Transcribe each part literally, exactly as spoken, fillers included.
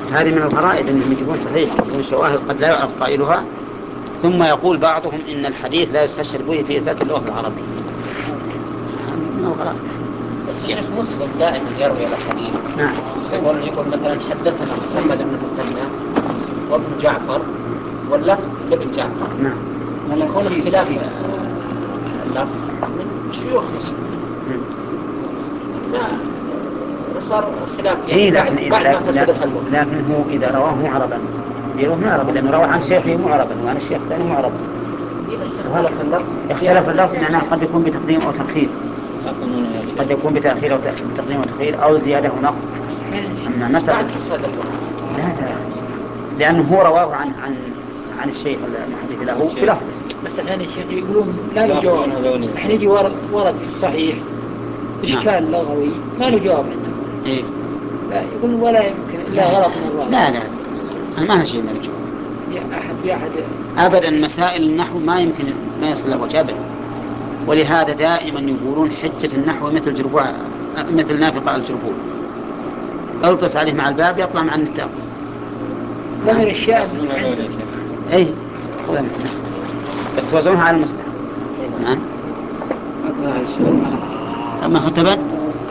هذه من الغرائب أنهم يجيبون صحيح يجيبون شواهد قد لا يعرف قائلها، ثم يقول بعضهم إن الحديث لا يستشهد به في إثبات اللغة العربية. من الغرائب. بس الشيخ مسلم دائما يروي الحديث. نعم. يقول يقول مثلا حدثنا محمد بن المثنى وابن جعفر واللفظ لابن جعفر. نعم. يكون اختلاف اللفظ من شيوخ مسلم. لا صار خلاف يعني. إيه بعد لكن, بعد ما لكن, فسدت اللغة. لكن هو إذا رواه معربا غيره معرب، لأنه روى عن شيخه معربا وعن الشيخ ثاني معربا. اختلف اللفظ. اختلف اللفظ لأنه قد يكون بتقديم أو تأخير، قد يكون بتأخير أو تقديم أو تأخير أو زيادة ونقص. أما مثلا بعد فساد اللغة. لا لا، لأنه هو رواه عن عن عن الشيخ المحدث له بلفظه. بس الحين الشيخ يقولون لا له جواب. الحين يجي ورد ورد في الصحيح إشكال لغوي ما له جواب عندهم. إيه. لا يقول ولا يمكن إلا غلط من الله. لا لا أنا ما هالشيء ما له جواب. يا أحد يا أحد. أبدا مسائل النحو ما يمكن ما يصل له وجه أبدا. ولهذا دائما يقولون حجة النحو مثل جربوع مثل نافقة الجربوع، ألطس عليه مع الباب يطلع مع النتاق. لا من الأشياء أي بس وزنها على المصدر. نعم. أما ختبت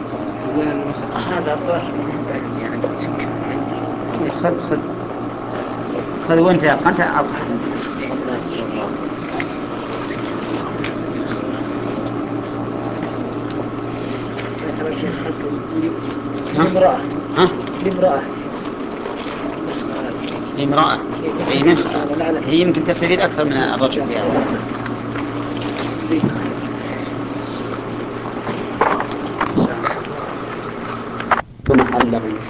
هذا طرح يعني خذ خذ خذ وانت قنت أضحى. امرأة ها؟ امرأة امرأة هي يمكن تستفيد أكثر من الرجل محله